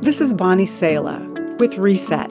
This is Bonnie Sala with Reset.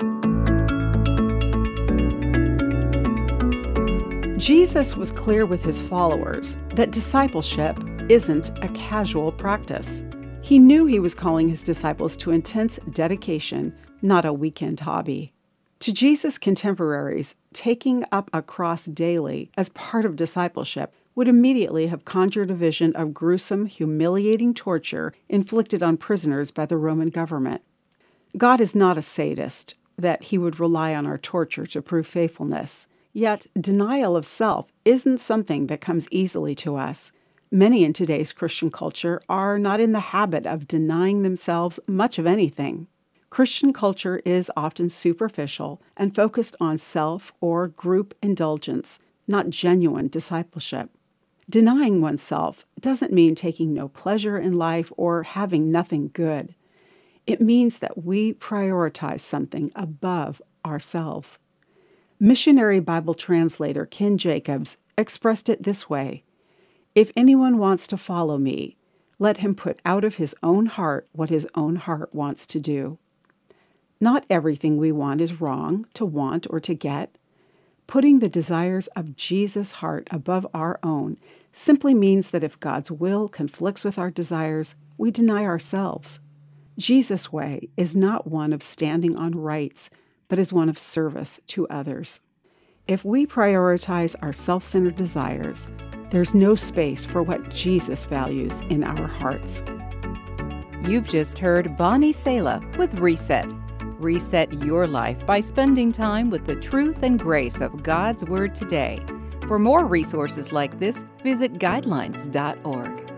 Jesus was clear with his followers that discipleship isn't a casual practice. He knew he was calling his disciples to intense dedication, not a weekend hobby. To Jesus' contemporaries, taking up a cross daily as part of discipleship would immediately have conjured a vision of gruesome, humiliating torture inflicted on prisoners by the Roman government. God is not a sadist, that he would rely on our torture to prove faithfulness. Yet, denial of self isn't something that comes easily to us. Many in today's Christian culture are not in the habit of denying themselves much of anything. Christian culture is often superficial and focused on self or group indulgence, not genuine discipleship. Denying oneself doesn't mean taking no pleasure in life or having nothing good. It means that we prioritize something above ourselves. Missionary Bible translator Ken Jacobs expressed it this way: "If anyone wants to follow me, let him put out of his own heart what his own heart wants to do." Not everything we want is wrong to want or to get. Putting the desires of Jesus' heart above our own simply means that if God's will conflicts with our desires, we deny ourselves. Jesus' way is not one of standing on rights, but is one of service to others. If we prioritize our self-centered desires, there's no space for what Jesus values in our hearts. You've just heard Bonnie Sala with Reset. Reset your life by spending time with the truth and grace of God's Word today. For more resources like this, visit guidelines.org.